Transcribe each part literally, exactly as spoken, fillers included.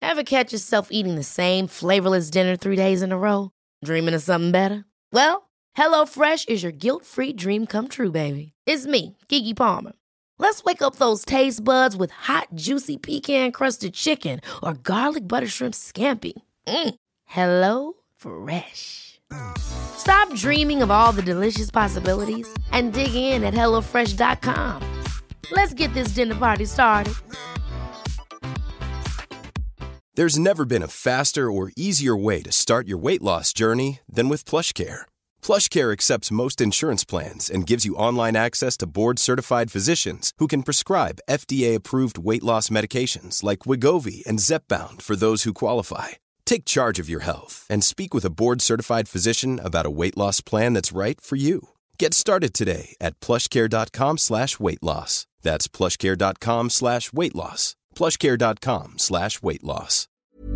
Ever catch yourself eating the same flavorless dinner three days in a row? Dreaming of something better? Well, HelloFresh is your guilt-free dream come true, baby. It's me, Keke Palmer. Let's wake up those taste buds with hot, juicy pecan-crusted chicken or garlic butter shrimp scampi. Mm. Hello Fresh. Stop dreaming of all the delicious possibilities and dig in at hello fresh dot com. Let's get this dinner party started. There's never been a faster or easier way to start your weight loss journey than with PlushCare. PlushCare accepts most insurance plans and gives you online access to board-certified physicians who can prescribe F D A-approved weight loss medications like Wegovy and Zepbound for those who qualify. Take charge of your health and speak with a board-certified physician about a weight loss plan that's right for you. Get started today at plushcare.com slash weight loss. That's plushcare.com slash weight loss. plushcare.com slash weight loss.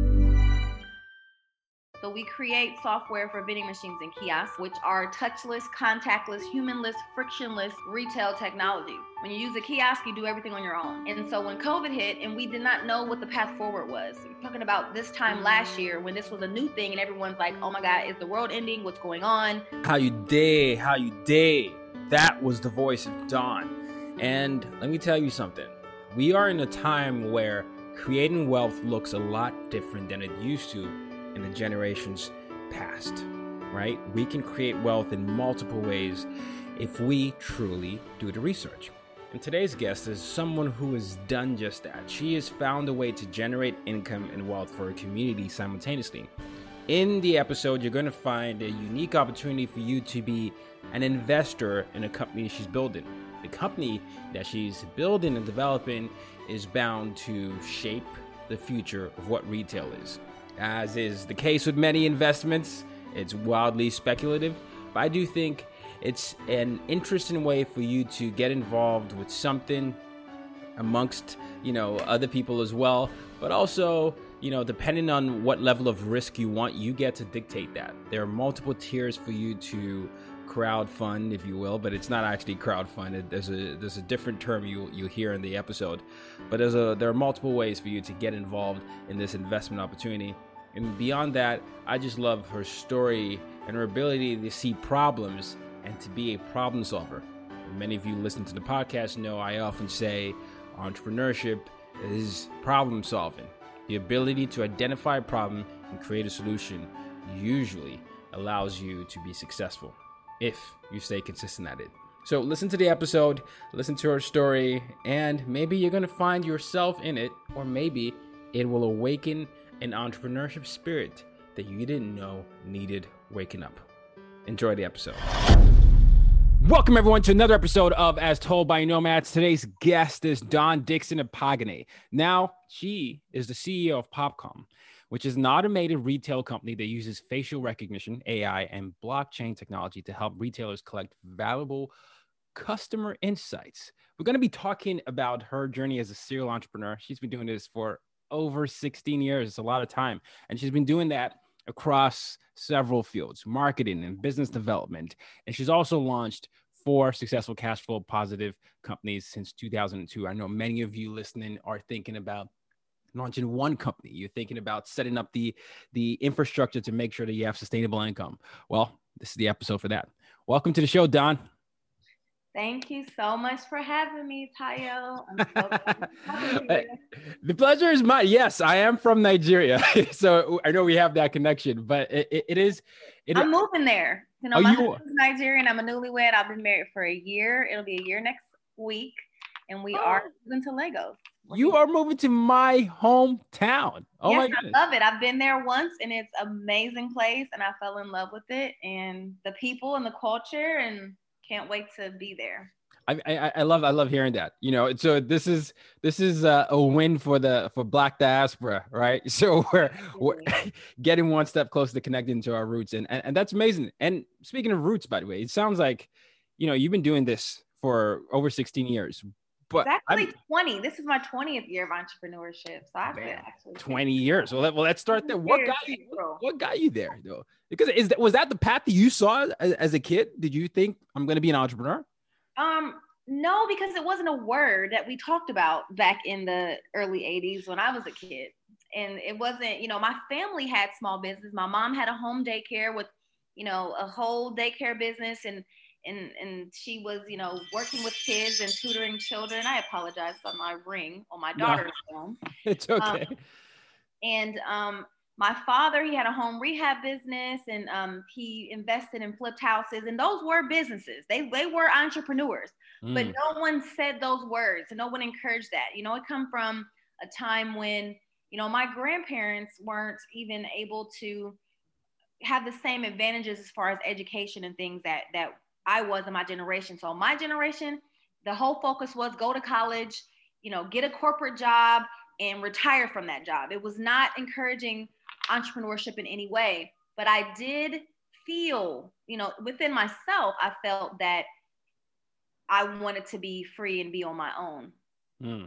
So we create software for vending machines and kiosks, which are touchless, contactless, humanless, frictionless retail technology. When you use a kiosk, you do everything on your own. And so when COVID hit and we did not know what the path forward was, you're talking about this time last year when this was a new thing and everyone's like, oh my God, is the world ending? What's going on? How you day, how you day. That was the voice of Dawn. And let me tell you something. We are in a time where creating wealth looks a lot different than it used to in the generations past, right? We can create wealth in multiple ways if we truly do the research. And today's guest is someone who has done just that. She has found a way to generate income and wealth for her community simultaneously. In the episode, you're going to find a unique opportunity for you to be an investor in a company she's building. The company that she's building and developing is bound to shape the future of what retail is. As is the case with many investments, it's wildly speculative, but I do think it's an interesting way for you to get involved with something amongst, you know, other people as well, but also, you know, depending on what level of risk you want, you get to dictate that. There are multiple tiers for you to crowdfund, if you will, but it's not actually crowdfunded. There's a there's a different term you you hear in the episode, but there's a there are multiple ways for you to get involved in this investment opportunity. And beyond that, I just love her story and her ability to see problems and to be a problem solver. And many of you listen to the podcast know I often say entrepreneurship is problem solving. The ability to identify a problem and create a solution usually allows you to be successful if you stay consistent at it. So listen to the episode, listen to her story, and maybe you're going to find yourself in it, or maybe it will awaken an entrepreneurship spirit that you didn't know needed waking up. Enjoy the episode. Welcome everyone to another episode of As Told by Nomads. Today's guest is Dawn Dixon-Epagone. Now, she is the C E O of Popcom, which is an automated retail company that uses facial recognition, A I, and blockchain technology to help retailers collect valuable customer insights. We're going to be talking about her journey as a serial entrepreneur. She's been doing this for over sixteen years. It's a lot of time. And she's been doing that across several fields, marketing and business development. And she's also launched four successful cash flow positive companies since two thousand two. I know many of you listening are thinking about launching one company. You're thinking about setting up the, the infrastructure to make sure that you have sustainable income. Well, this is the episode for that. Welcome to the show, Dawn. Thank you so much for having me, Tayo. I'm so glad to be here. The pleasure is mine. Yes, I am from Nigeria, so I know we have that connection. But it, it, it is. It I'm is, moving there. You know, oh, my you, husband's Nigerian. I'm a newlywed. I've been married for a year. It'll be a year next week, and we oh. are moving to Lagos. You are moving to my hometown. Oh yes, my goodness. I love it. I've been there once, and it's an amazing place, and I fell in love with it, and the people and the culture, and can't wait to be there. I, I I love I love hearing that. You know, so this is this is a, a win for the for Black diaspora, right? So we're, we're getting one step closer to connecting to our roots, and, and and that's amazing. And speaking of roots, by the way, it sounds like, you know, you've been doing this for over sixteen years. But it's actually I'm, twenty. This is my twentieth year of entrepreneurship. So I've been actually twenty years. Well, let, well, let's start there. What got you? What, what got you there, though? Because is that was that the path that you saw as, as a kid? Did you think I'm going to be an entrepreneur? Um, no, because it wasn't a word that we talked about back in the early eighties when I was a kid. and it wasn't, you know, my family had small business. My mom had a home daycare with, you know, a whole daycare business, and and and she was, you know, working with kids and tutoring children. I apologize for my ring on my No, daughter's phone. it's okay. Um, and um, my father, he had a home rehab business, and um, he invested in flipped houses, and those were businesses. They they were entrepreneurs, mm. but no one said those words, and no one encouraged that. You know, it come from a time when, you know, my grandparents weren't even able to have the same advantages as far as education and things that that I was in my generation. So my generation, the whole focus was go to college, you know, get a corporate job and retire from that job. It was not encouraging entrepreneurship in any way, but I did feel, you know, within myself, I felt that I wanted to be free and be on my own. Mm.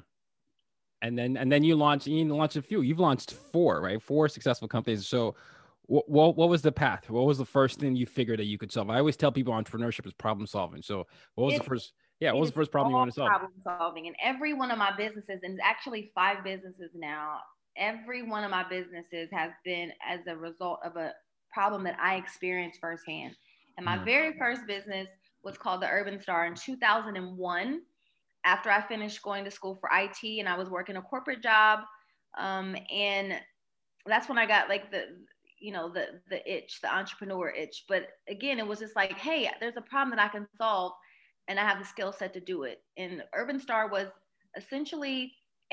And then, and then you launched, you launched a few, you've launched four, right? Four successful companies. So what, what, what was the path? What was the first thing you figured that you could solve? I always tell people entrepreneurship is problem solving. So what was It's, the first, yeah, what was the first problem you want to solve? Problem solving. And every one of my businesses, and it's actually five businesses now, every one of my businesses has been as a result of a problem that I experienced firsthand. And my mm. very first business was called the Urban Star in two thousand one. After I finished going to school for I T, and I was working a corporate job. Um, and that's when I got like the, you know, the, the itch, the entrepreneur itch. But again, it was just like, hey, there's a problem that I can solve, and I have the skill set to do it. And Urban Star was essentially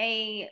a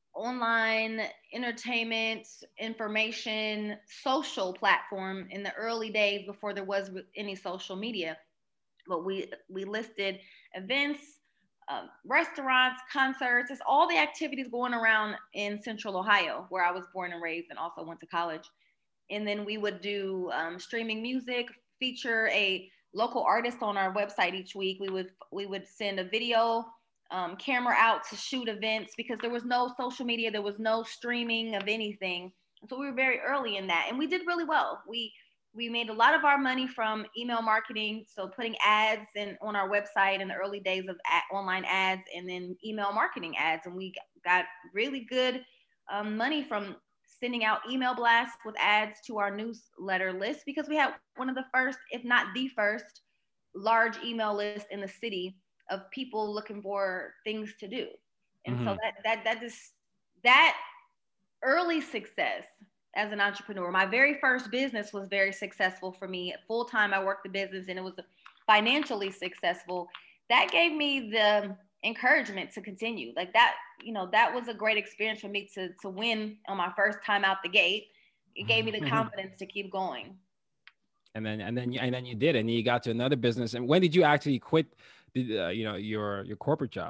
online entertainment, information, social platform in the early days before there was any social media. But we, we listed events, Um, restaurants, concerts, it's all the activities going around in Central Ohio, where I was born and raised and also went to college. And then we would do um, streaming music, feature a local artist on our website each week. We would we would send a video um, camera out to shoot events because there was no social media, there was no streaming of anything. And so we were very early in that, and we did really well. We We made a lot of our money from email marketing. So putting ads in on our website in the early days of ad, online ads, and then email marketing ads. And we got really good um, money from sending out email blasts with ads to our newsletter list, because we had one of the first, if not the first, large email list in the city of people looking for things to do. And mm-hmm. so that, that, that just, that early success as an entrepreneur, my very first business was very successful for me. Full time, I worked the business, and it was financially successful. That gave me the encouragement to continue. Like that, you know, that was a great experience for me to to win on my first time out the gate. It gave me the confidence to keep going. And then, and then, and then you did, and you got to another business. And when did you actually quit, the, uh, you know, your your corporate job?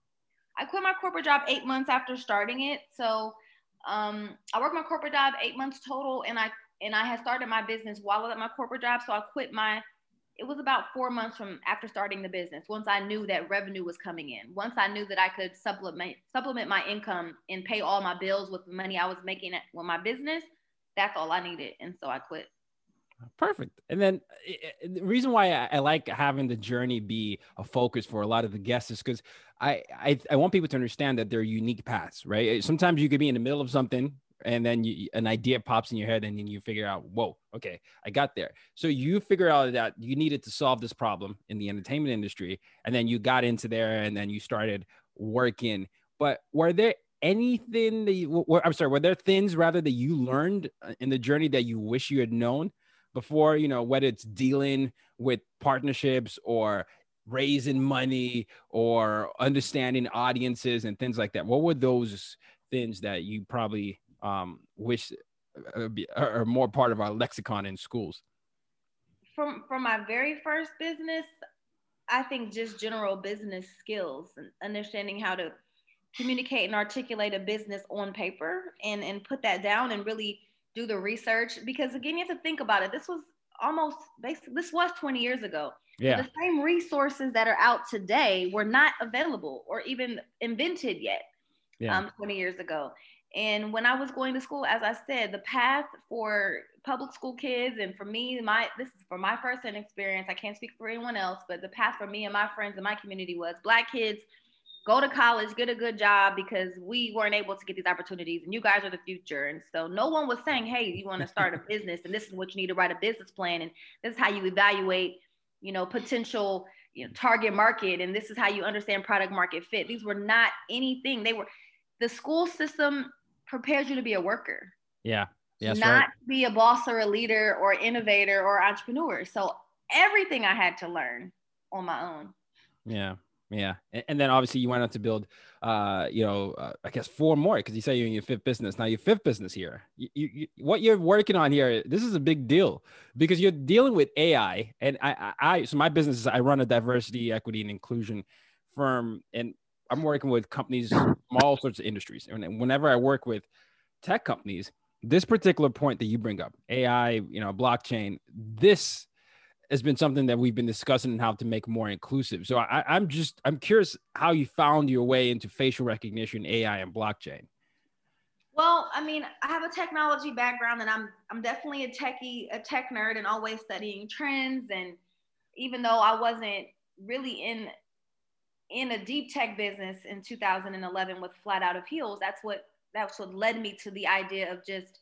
I quit my corporate job eight months after starting it. So. Um, I worked my corporate job eight months total, and I and I had started my business while I was at my corporate job. So I quit my, it was about four months from after starting the business. Once I knew that revenue was coming in, once I knew that I could supplement supplement my income and pay all my bills with the money I was making at with my business, that's all I needed, and so I quit. Perfect. And then uh, the reason why I, I like having the journey be a focus for a lot of the guests is because I, I I want people to understand that they're unique paths, right? Sometimes you could be in the middle of something, and then you, an idea pops in your head, and then you figure out, whoa, okay, I got there. So you figure out that you needed to solve this problem in the entertainment industry, and then you got into there, and then you started working. But were there anything that you, I'm sorry, were there things rather that you learned in the journey that you wish you had known before, you know, whether it's dealing with partnerships or raising money or understanding audiences and things like that? What were those things that you probably um, wish are more part of our lexicon in schools? From, from my very first business, I think just general business skills and understanding how to communicate and articulate a business on paper and, and put that down and really do the research. Because again, you have to think about it. This was almost basically, this was twenty years ago. Yeah. So the same resources that are out today were not available or even invented yet. Yeah. um, twenty years ago. And when I was going to school, as I said, the path for public school kids and for me, my this is for my firsthand experience. I can't speak for anyone else, but the path for me and my friends in my community was Black kids go to college, get a good job because we weren't able to get these opportunities and you guys are the future. And so no one was saying, hey, you want to start a business and this is what you need to write a business plan. And this is how you evaluate, you know, potential, you know, target market. And this is how you understand product market fit. These were not anything. They were, the school system prepares you to be a worker. Yeah. Yes, not right. be a boss or a leader or innovator or entrepreneur. So everything I had to learn on my own. Yeah. Yeah. And, and then obviously you went on to build, uh, you know, uh, I guess four more, because you say you're in your fifth business. Now your fifth business here, you, you, you, what you're working on here, this is a big deal because you're dealing with A I. And I, I, I so my business is I run a diversity, equity, and inclusion firm. And I'm working with companies from all sorts of industries. And whenever I work with tech companies, this particular point that you bring up, A I, you know, blockchain, this has been something that we've been discussing and how to make more inclusive. So I, I'm just, I'm curious how you found your way into facial recognition, A I, and blockchain. Well, I mean, I have a technology background and I'm, I'm definitely a techie, a tech nerd and always studying trends. And even though I wasn't really in, in a deep tech business in two thousand eleven with Flat Out of Heels, that's what, that's what led me to the idea of just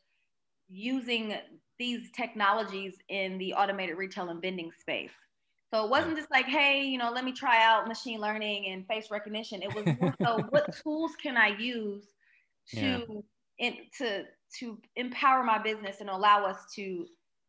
using these technologies in the automated retail and vending space. So it wasn't just like, hey, you know, let me try out machine learning and face recognition. It was more so, what tools can I use to, yeah. in, to, to empower my business and allow us to,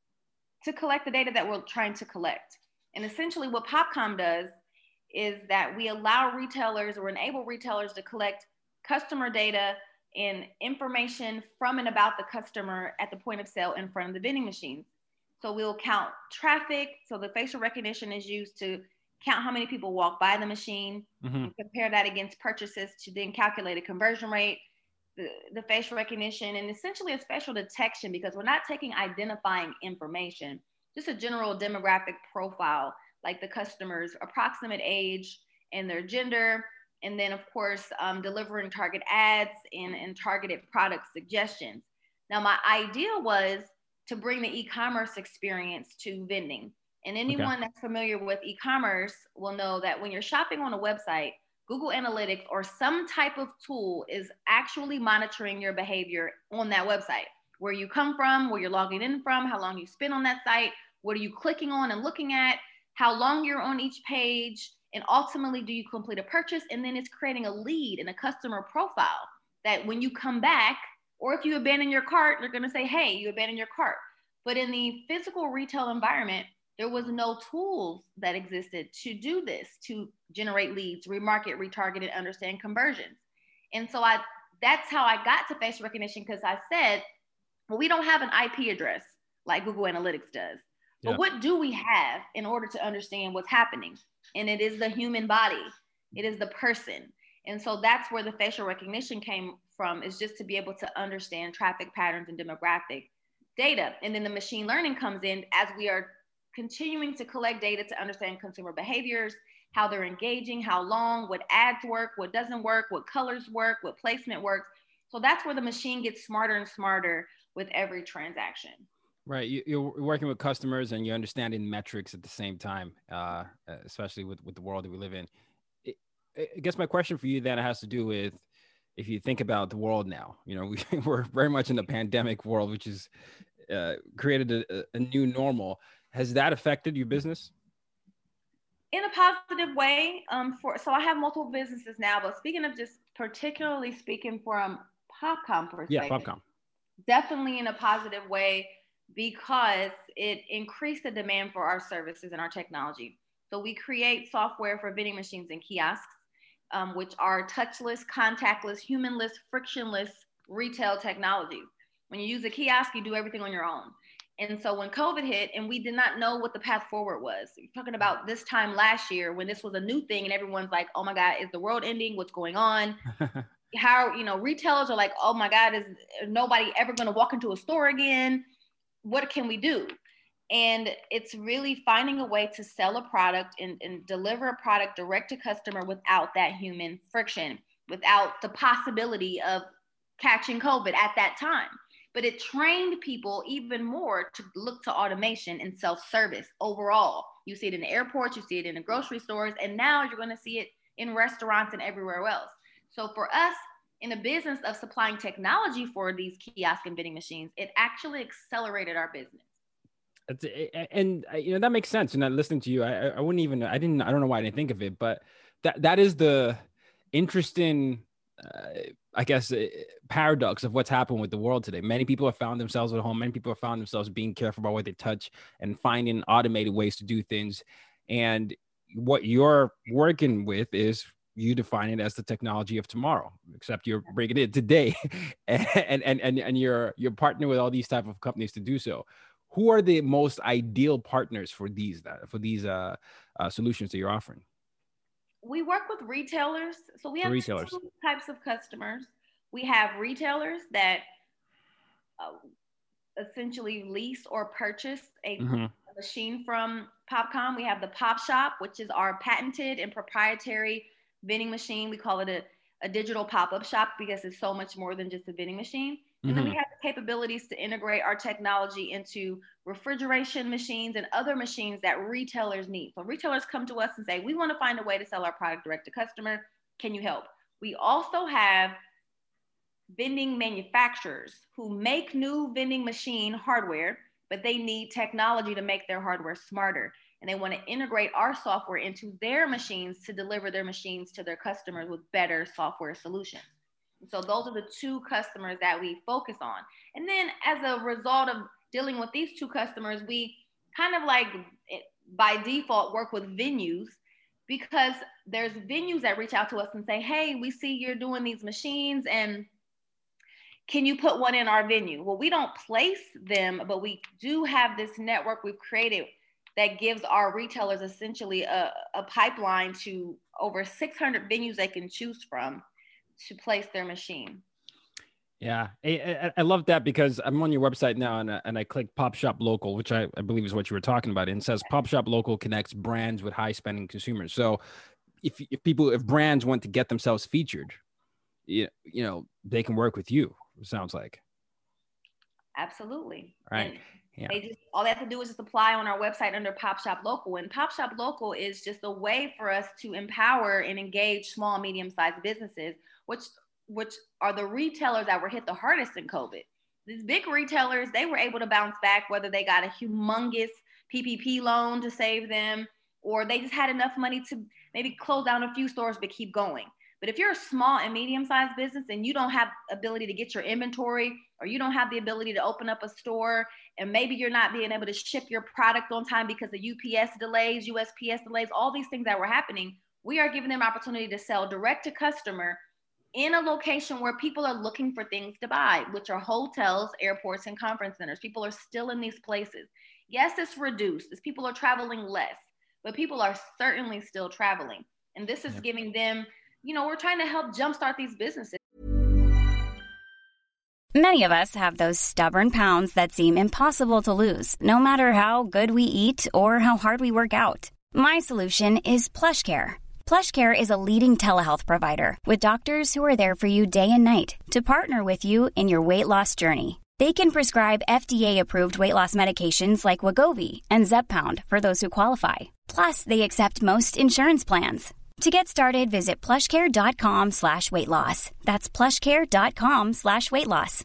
to collect the data that we're trying to collect. And essentially what Popcom does is that we allow retailers or enable retailers to collect customer data and information from and about the customer at the point of sale in front of the vending machines. So we'll count traffic. So the facial recognition is used to count how many people walk by the machine, mm-hmm. and compare that against purchases to then calculate a conversion rate, the, the facial recognition, and essentially a facial detection, because we're not taking identifying information, just a general demographic profile, like the customer's approximate age and their gender. And then, of course, um, delivering target ads and, and targeted product suggestions. Now, my idea was to bring the e-commerce experience to vending. And anyone okay. that's familiar with e-commerce will know that when you're shopping on a website, Google Analytics or some type of tool is actually monitoring your behavior on that website. Where you come from, where you're logging in from, how long you spend on that site, what are you clicking on and looking at, how long you're on each page, and ultimately, do you complete a purchase? And then it's creating a lead and a customer profile that when you come back, or if you abandon your cart, they're gonna say, hey, you abandoned your cart. But in the physical retail environment, there was no tools that existed to do this, to generate leads, remarket, retarget, and understand conversions. And so I, that's how I got to facial recognition, because I said, well, we don't have an I P address like Google Analytics does. But yeah. what do we have in order to understand what's happening? And it is the human body. It is the person. And so that's where the facial recognition came from, is just to be able to understand traffic patterns and demographic data. And then the machine learning comes in as we are continuing to collect data to understand consumer behaviors, how they're engaging, how long, what ads work, what doesn't work, what colors work, what placement works. So that's where the machine gets smarter and smarter with every transaction. Right. You, you're working with customers and you're understanding metrics at the same time, uh, especially with, with the world that we live in. It, I guess my question for you then has to do with, if you think about the world now, you know, we, we're very much in the pandemic world, which has uh, created a, a new normal. Has that affected your business? In a positive way. Um, for So I have multiple businesses now, but speaking of just particularly speaking from Popcom perspective, yeah, Popcom. Definitely in a positive way, because it increased the demand for our services and our technology. So we create software for vending machines and kiosks, um, which are touchless, contactless, humanless, frictionless retail technology. When you use a kiosk, you do everything on your own. And so when COVID hit and we did not know what the path forward was, you're talking about this time last year when this was a new thing and everyone's like, oh my God, is the world ending? What's going on? How, you know, retailers are like, oh my God, is nobody ever going to walk into a store again? What can we do? And it's really finding a way to sell a product and, and deliver a product direct to customer without that human friction, without the possibility of catching COVID at that time. But it trained people even more to look to automation and self-service overall. You see it in the airports, you see it in the grocery stores, and now you're going to see it in restaurants and everywhere else. So for us, in a business of supplying technology for these kiosk and vending machines, it actually accelerated our business. And, you know, that makes sense. And listening to you, I, I wouldn't even, I didn't, I don't know why I didn't think of it, but that, that is the interesting, uh, I guess, uh, paradox of what's happened with the world today. Many people have found themselves at home. Many people have found themselves being careful about what they touch and finding automated ways to do things. And what you're working with is you define it as the technology of tomorrow, except you're bringing it today, and, and, and, and you're, you're partnering with all these type of companies to do so. Who are the most ideal partners for these, for these uh, uh, solutions that you're offering? We work with retailers. So we have retailers. two types of customers. We have retailers that uh, essentially lease or purchase a mm-hmm. machine from Popcom. We have the Pop Shop, which is our patented and proprietary vending machine. We call it a, a digital pop-up shop because it's so much more than just a vending machine. And mm-hmm. then we have the capabilities to integrate our technology into refrigeration machines and other machines that retailers need. So retailers come to us and say, we want to find a way to sell our product direct to customer. Can you help? We also have vending manufacturers who make new vending machine hardware, but they need technology to make their hardware smarter. And they want to integrate our software into their machines to deliver their machines to their customers with better software solutions. So those are the two customers that we focus on. And then as a result of dealing with these two customers, we kind of like by default work with venues, because there's venues that reach out to us and say, hey, we see you're doing these machines and can you put one in our venue? Well, we don't place them, but we do have this network we've created that gives our retailers essentially a, a pipeline to over six hundred venues they can choose from to place their machine. Yeah, I, I love that, because I'm on your website now and, and I click Pop Shop Local, which I, I believe is what you were talking about. And it says Pop Shop Local connects brands with high spending consumers. So if, if people, if brands want to get themselves featured, you, you know, they can work with you, it sounds like. Absolutely. Right. And yeah. They just, all they have to do is just apply on our website under Pop Shop Local. And Pop Shop Local is just a way for us to empower and engage small, medium-sized businesses, which which are the retailers that were hit the hardest in COVID. These big retailers, they were able to bounce back, whether they got a humongous P P P loan to save them, or they just had enough money to maybe close down a few stores but keep going. But if you're a small and medium-sized business and you don't have ability to get your inventory, or you don't have the ability to open up a store, and maybe you're not being able to ship your product on time because of U P S delays, U S P S delays, all these things that were happening, we are giving them opportunity to sell direct to customer in a location where people are looking for things to buy, which are hotels, airports, and conference centers. People are still in these places. Yes, it's reduced as people are traveling less, but people are certainly still traveling. And this is yeah. giving them, you know, we're trying to help jumpstart these businesses. Many of us have those stubborn pounds that seem impossible to lose, no matter how good we eat or how hard we work out. My solution is PlushCare. PlushCare is a leading telehealth provider with doctors who are there for you day and night to partner with you in your weight loss journey. They can prescribe F D A-approved weight loss medications like Wegovy and Zepbound for those who qualify. Plus, they accept most insurance plans. To get started, visit plushcare.com slash weight loss. That's plushcare.com slash weight loss.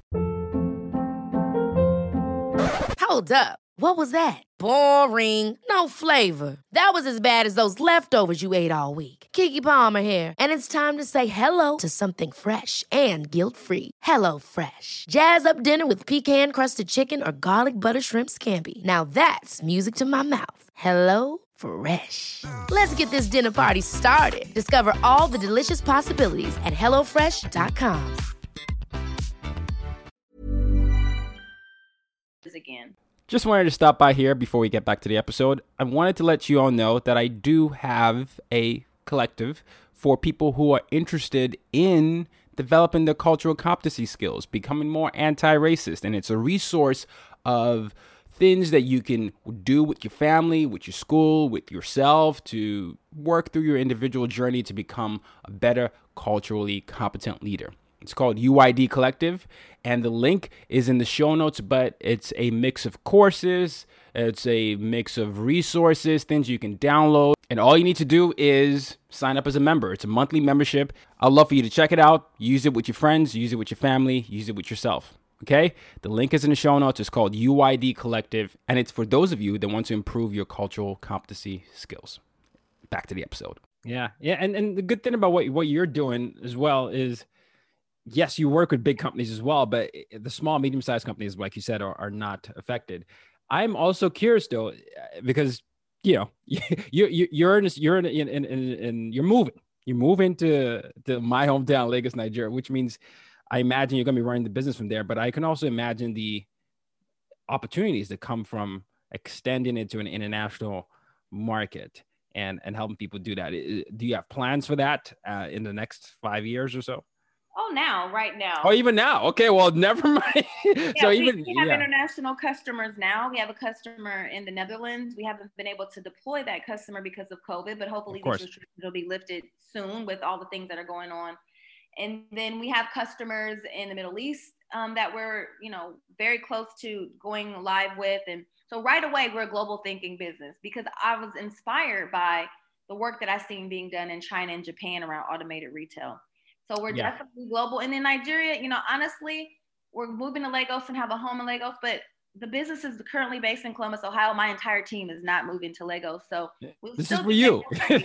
Hold up. What was that? Boring. No flavor. That was as bad as those leftovers you ate all week. Keke Palmer here. And it's time to say hello to something fresh and guilt-free. Hello Fresh. Jazz up dinner with pecan-crusted chicken or garlic butter shrimp scampi. Now that's music to my mouth. Hello Fresh. Let's get this dinner party started. Discover all the delicious possibilities at hello fresh dot com. Again. Just wanted to stop by here before we get back to the episode. I wanted to let you all know that I do have a collective for people who are interested in developing their cultural competency skills, becoming more anti-racist. And it's a resource of things that you can do with your family, with your school, with yourself to work through your individual journey to become a better culturally competent leader. It's called U I D Collective, and the link is in the show notes, but it's a mix of courses, it's a mix of resources, things you can download. And all you need to do is sign up as a member. It's a monthly membership. I'd love for you to check it out. Use it with your friends. Use it with your family. Use it with yourself. Okay? The link is in the show notes. It's called U I D Collective. And it's for those of you that want to improve your cultural competency skills. Back to the episode. Yeah. Yeah. And, and the good thing about what, what you're doing as well is, yes, you work with big companies as well, but the small, medium-sized companies, like you said, are, are not affected. I'm also curious though, because you know, you, you, you're in, you're in, in, in, in, you're moving, you're moving to, to my hometown, Lagos, Nigeria, which means I imagine you're going to be running the business from there, but I can also imagine the opportunities that come from extending it to an international market and, and helping people do that. Do you have plans for that uh, in the next five years or so? Oh, now, right now. Oh, even now. Okay, well, never mind. Yeah, so we, even we have yeah. international customers now. We have a customer in the Netherlands. We haven't been able to deploy that customer because of COVID, but hopefully these restrictions will be lifted soon with all the things that are going on. And then we have customers in the Middle East um, that we're, you know, very close to going live with. And so right away, we're a global thinking business because I was inspired by the work that I've seen being done in China and Japan around automated retail. So we're yeah. definitely global. And in Nigeria, you know, honestly, we're moving to Lagos and have a home in Lagos, but the business is currently based in Columbus, Ohio. My entire team is not moving to Lagos. So we'll this is for you.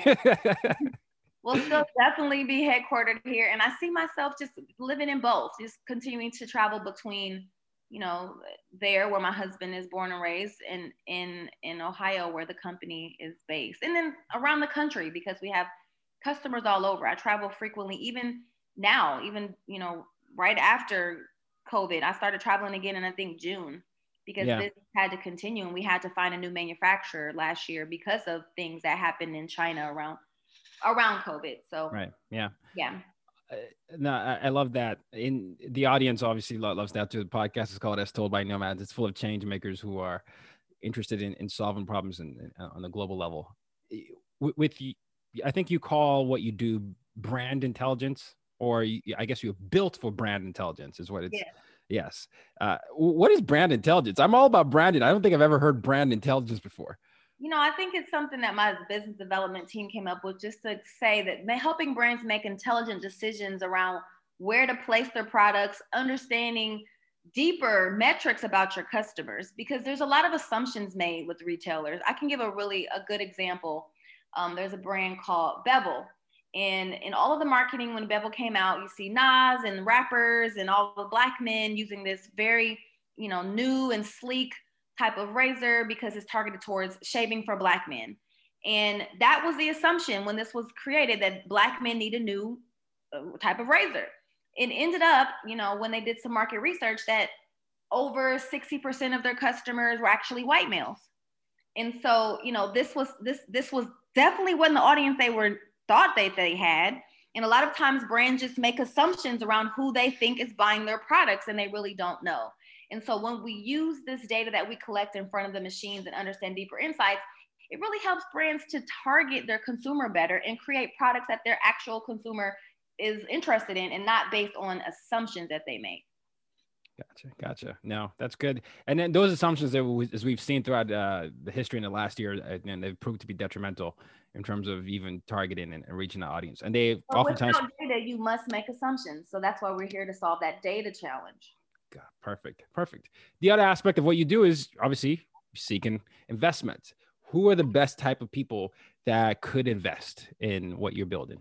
We'll still definitely be headquartered here. And I see myself just living in both, just continuing to travel between, you know, there where my husband is born and raised and in, in Ohio where the company is based. And then around the country because we have customers all over. I travel frequently, even now, even, you know, right after COVID, I started traveling again in, I think, June because yeah. this had to continue and we had to find a new manufacturer last year because of things that happened in China around around COVID. So, right. Yeah. Yeah. Uh, no, I, I love that. In the audience, obviously loves that too. The podcast is called As Told by Nomads. It's full of change makers who are interested in, in solving problems in, in, on the global level. With, with I think you call what you do brand intelligence, or you, I guess you're built for brand intelligence is what it's. Yeah. Yes. Uh, what is brand intelligence? I'm all about branding. I don't think I've ever heard brand intelligence before. You know, I think it's something that my business development team came up with just to say that helping brands make intelligent decisions around where to place their products, understanding deeper metrics about your customers, because there's a lot of assumptions made with retailers. I can give a really a good example. Um, there's a brand called Bevel. And in all of the marketing, when Bevel came out, you see Nas and rappers and all the Black men using this very, you know, new and sleek type of razor because it's targeted towards shaving for Black men. And that was the assumption when this was created, that Black men need a new type of razor. It ended up, you know, when they did some market research, that over sixty percent of their customers were actually white males. And so, you know, this was this this was definitely wasn't the audience they were thought that they had. And a lot of times brands just make assumptions around who they think is buying their products and they really don't know. And so when we use this data that we collect in front of the machines and understand deeper insights, it really helps brands to target their consumer better and create products that their actual consumer is interested in and not based on assumptions that they make. Gotcha. Gotcha. No, that's good. And then those assumptions that we, as we've seen throughout uh, the history in the last year, and they've proved to be detrimental in terms of even targeting and, and reaching the audience. And they but oftentimes without data, you must make assumptions. So that's why we're here to solve that data challenge. God, perfect. Perfect. The other aspect of what you do is obviously seeking investment. Who are the best type of people that could invest in what you're building?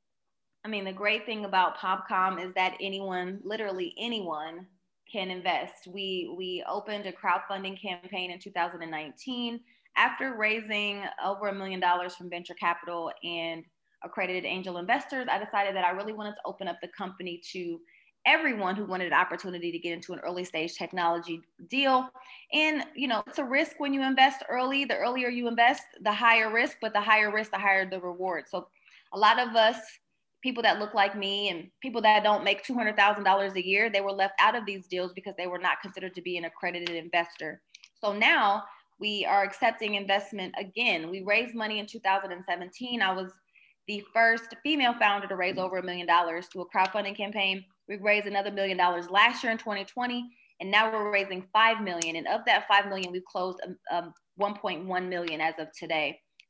I mean, the great thing about Popcom is that anyone, literally anyone, can invest. We we opened a crowdfunding campaign in two thousand nineteen after raising over a million dollars from venture capital and accredited angel investors. I decided that I really wanted to open up the company to everyone who wanted an opportunity to get into an early stage technology deal. And, you know, it's a risk when you invest early. The earlier you invest, the higher risk, but the higher risk, the higher the reward. So a lot of us, people that look like me and people that don't make two hundred thousand dollars a year, they were left out of these deals because they were not considered to be an accredited investor. So now we are accepting investment again. We raised money in two thousand seventeen. I was the first female founder to raise over a million dollars through a crowdfunding campaign. We raised another million dollars last year in twenty twenty, and now we're raising five million. And of that five million, we've closed um, um, one point one million as of today.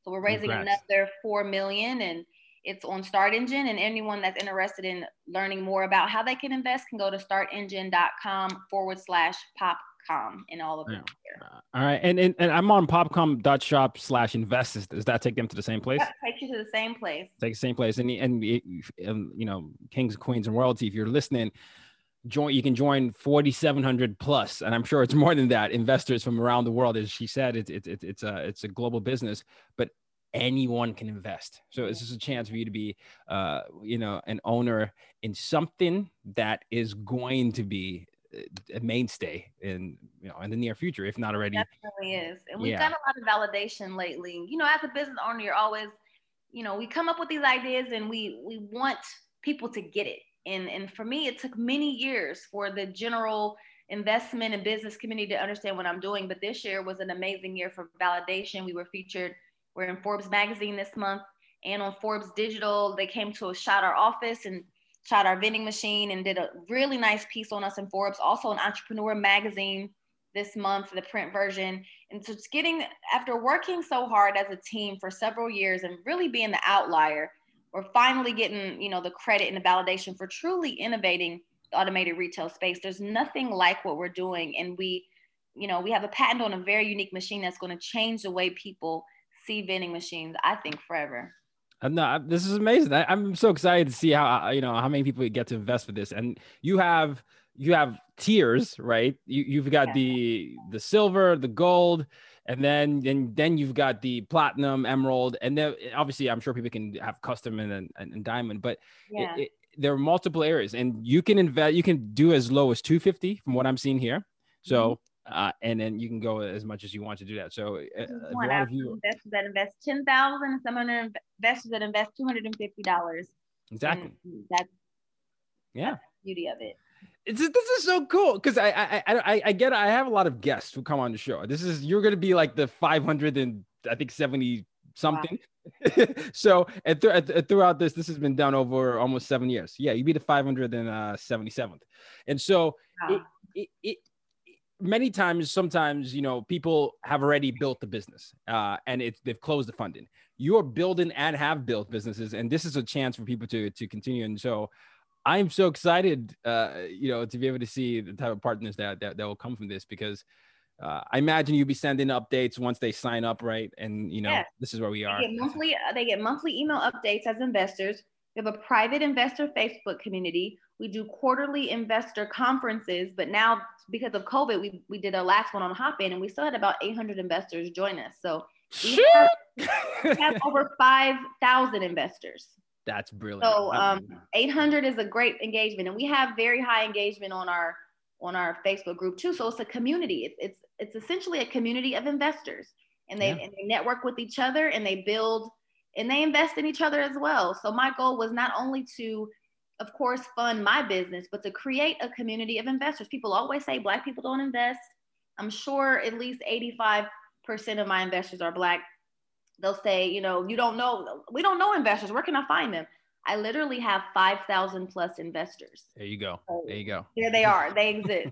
So we're raising Congrats. another four million dollars, and it's on Start Engine. And anyone that's interested in learning more about how they can invest can go to startengine.com forward slash popcom and all of them here. Uh, all right. And, and and I'm on popcom.shop slash invest. Does that take them to the same place? Yep, takes you to the same place. Take the same place. And, and, and you know, kings, queens, and royalty, if you're listening, join, you can join forty-seven hundred plus, and I'm sure it's more than that, investors from around the world. As she said, it's it, it, it's a it's a global business, but anyone can invest. So this is a chance for you to be, uh, you know, an owner in something that is going to be a mainstay in, you know, in the near future, if not already. It definitely is. And we've Yeah. got a lot of validation lately. You know, as a business owner, you're always, you know, we come up with these ideas and we we want people to get it. And and for me, it took many years for the general investment and business community to understand what I'm doing. But this year was an amazing year for validation. We were featured, we're in Forbes magazine this month and on Forbes Digital. They came to a shot our office and shot our vending machine and did a really nice piece on us in Forbes, also an Entrepreneur magazine this month, the print version. And so it's getting, after working so hard as a team for several years and really being the outlier, we're finally getting, you know, the credit and the validation for truly innovating the automated retail space. There's nothing like what we're doing. And we, you know, we have a patent on a very unique machine that's going to change the way people see vending machines, I think, forever. No, this is amazing. I, I'm so excited to see how, you know, how many people get to invest for this. And you have, you have tiers, right? You, you've got Yeah. the, the silver, the gold, and then, then, then you've got the platinum, emerald. And then obviously I'm sure people can have custom and, and, and diamond, but Yeah. it, it, there are multiple areas, and you can invest, you can do as low as two fifty from what I'm seeing here. So, mm-hmm. Uh, and then you can go as much as you want to do that. So uh, a lot of you investors that invest ten thousand dollars, some other investors that invest two hundred fifty dollars. Exactly. And that's, yeah. that's the beauty of it. It's, this is so cool. Cause I, I, I, I get, I have a lot of guests who come on the show. This is, you're going to be like the five hundred and I think seventy something. Wow. So and th- th- throughout this, this has been done over almost seven years. Yeah. You'd be the five hundred seventy-seventh. And so wow. it, it, it many times, sometimes, you know, people have already built the business uh, and it's, they've closed the funding. You're building and have built businesses. And this is a chance for people to, to continue. And so I'm so excited, uh, you know, to be able to see the type of partners that, that, that will come from this, because uh, I imagine you'll be sending updates once they sign up. Right. And, you know, yes. This is where we are. They get monthly, they get monthly email updates as investors. We have a private investor Facebook community. We do quarterly investor conferences, but now because of COVID, we, we did our last one on Hopin and we still had about eight hundred investors join us. So we have, we have over five thousand investors. That's brilliant. So um, eight hundred is a great engagement, and we have very high engagement on our on our Facebook group too. So it's a community. It's it's it's essentially a community of investors, and they, yeah. and they network with each other, and they build and they invest in each other as well. So my goal was not only to, of course, fund my business, but to create a community of investors. People always say Black people don't invest. I'm sure at least eighty-five percent of my investors are Black. They'll say, you know, you don't know, we don't know investors. Where can I find them? I literally have five thousand plus investors. There you go. So there you go. There they are. They exist.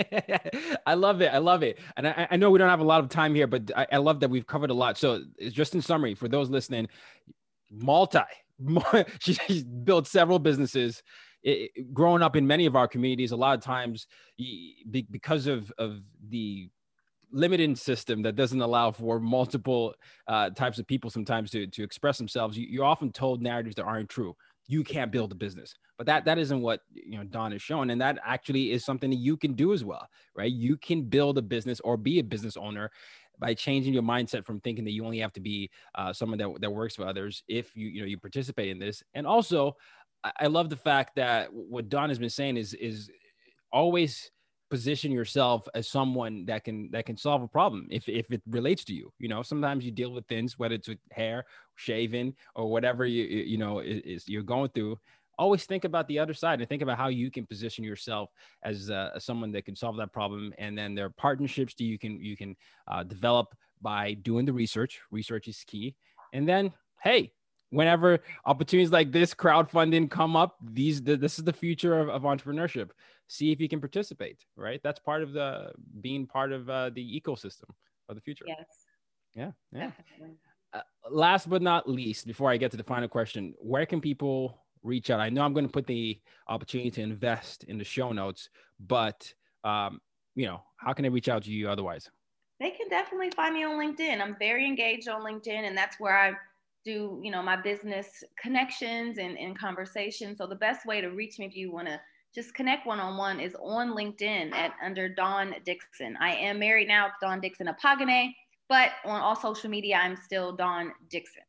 I love it. I love it. And I, I know we don't have a lot of time here, but I, I love that we've covered a lot. So it's just in summary for those listening, multi, she's built several businesses. It, it, growing up in many of our communities, a lot of times because of, of the limiting system that doesn't allow for multiple uh, types of people sometimes to, to express themselves, you, you're often told narratives that aren't true. You can't build a business, but that, that isn't what, you know, Dawn is showing. And that actually is something that you can do as well, right? You can build a business or be a business owner by changing your mindset from thinking that you only have to be uh, someone that, that works for others if you, you know, you participate in this. And also I, I love the fact that what Dawn has been saying is, is always position yourself as someone that can that can solve a problem if if it relates to you. You know, sometimes you deal with things, whether it's with hair, shaving, or whatever you you know is, is you're going through. Always think about the other side and think about how you can position yourself as, uh, as someone that can solve that problem. And then there are partnerships that you can you can uh, develop by doing the research. Research is key. And then, hey, whenever opportunities like this, crowdfunding come up, these the, this is the future of, of entrepreneurship. See if you can participate, right? That's part of the being part of uh, the ecosystem of the future. Yes. Yeah. Yeah. uh, last but not least, before I get to the final question, where can people reach out? I know I'm going to put the opportunity to invest in the show notes, but, um, you know, how can they reach out to you otherwise? They can definitely find me on LinkedIn. I'm very engaged on LinkedIn, and that's where I do, you know, my business connections and, and conversations. So the best way to reach me if you want to just connect one-on-one is on LinkedIn at under Dawn Dixon. I am married now to Dawn Dixon Apagane, but on all social media, I'm still Dawn Dixon.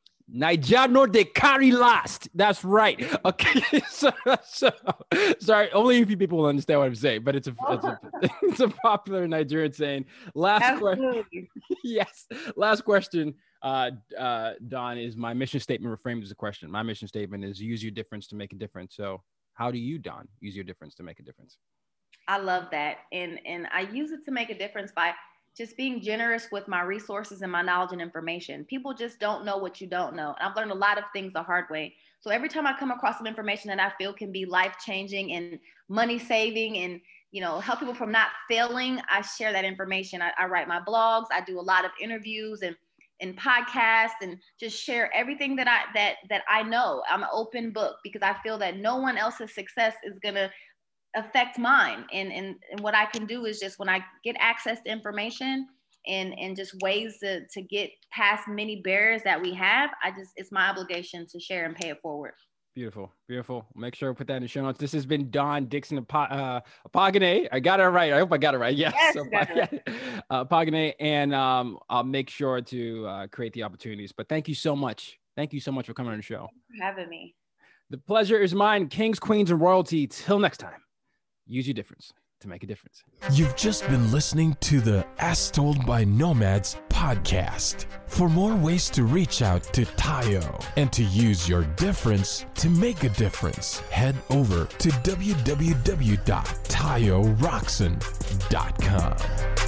Naijano de carry last. That's right. Okay. so, so, sorry, only a few people will understand what I'm saying, but it's a, it's a, it's a popular Nigerian saying. Last question. Yes. Last question, uh, uh, Dawn, is my mission statement reframed as a question. My mission statement is use your difference to make a difference. So how do you, Dawn, use your difference to make a difference? I love that. And, and I use it to make a difference by just being generous with my resources and my knowledge and information. People just don't know what you don't know. And I've learned a lot of things the hard way. So every time I come across some information that I feel can be life-changing and money-saving and, you know, help people from not failing, I share that information. I, I write my blogs. I do a lot of interviews and, and podcasts and just share everything that I, that, that I know. I'm an open book because I feel that no one else's success is going to affect mine. And, and and what I can do is just when I get access to information and and just ways to to get past many barriers that we have, I just, it's my obligation to share and pay it forward. Beautiful, beautiful. Make sure to put that in the show notes. This has been Dawn Dixon uh, Apagane. I got it right. I hope I got it right. Yes, yes Apagane. uh, Apagane. And um, I'll make sure to uh, create the opportunities. But thank you so much. Thank you so much for coming on the show. Thank you for having me. The pleasure is mine. Kings, queens, and royalty. Till next time. Use your difference to make a difference. You've just been listening to the As Told by Nomads podcast. For more ways to reach out to Tayo and to use your difference to make a difference, head over to w w w dot tayo roxon dot com.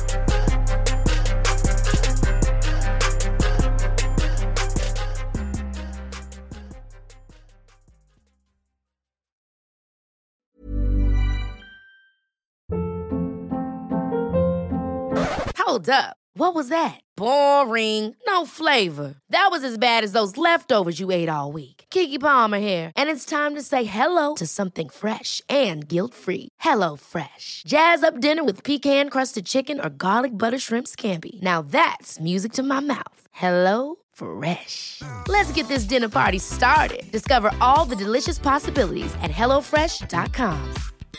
Hold up. What was that? Boring. No flavor. That was as bad as those leftovers you ate all week. Keke Palmer here, and it's time to say hello to something fresh and guilt-free. Hello Fresh. Jazz up dinner with pecan-crusted chicken or garlic butter shrimp scampi. Now that's music to my mouth. Hello Fresh. Let's get this dinner party started. Discover all the delicious possibilities at hello fresh dot com.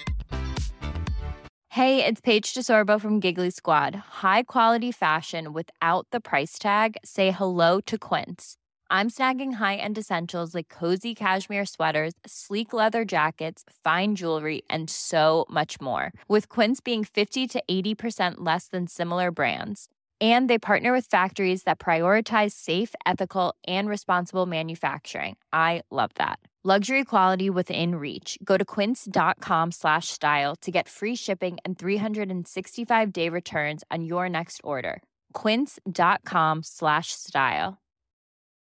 Hey, it's Paige DeSorbo from Giggly Squad. High quality fashion without the price tag. Say hello to Quince. I'm snagging high-end essentials like cozy cashmere sweaters, sleek leather jackets, fine jewelry, and so much more. With Quince being fifty to eighty percent less than similar brands. And they partner with factories that prioritize safe, ethical, and responsible manufacturing. I love that. Luxury quality within reach. Go to quince.com slash style to get free shipping and three sixty-five day returns on your next order. Quince.com slash style.